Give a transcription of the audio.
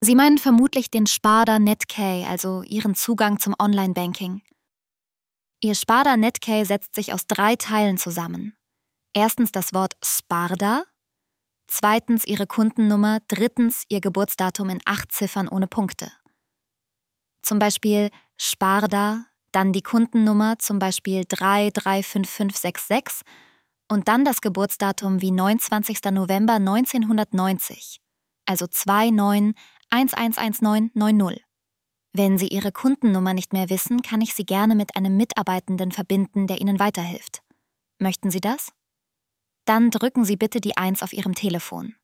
Sie meinen vermutlich den Sparda Netcay, also Ihren Zugang zum Online-Banking. Ihr Sparda Netcay setzt sich aus 3 Teilen zusammen. Erstens das Wort Sparda, zweitens Ihre Kundennummer, drittens Ihr Geburtsdatum in 8 Ziffern ohne Punkte. Zum Beispiel Sparda, dann die Kundennummer, zum Beispiel 335566 und dann das Geburtsdatum wie 29. November 1990, also 29111990. Wenn Sie Ihre Kundennummer nicht mehr wissen, kann ich Sie gerne mit einem Mitarbeitenden verbinden, der Ihnen weiterhilft. Möchten Sie das? Dann drücken Sie bitte die 1 auf Ihrem Telefon.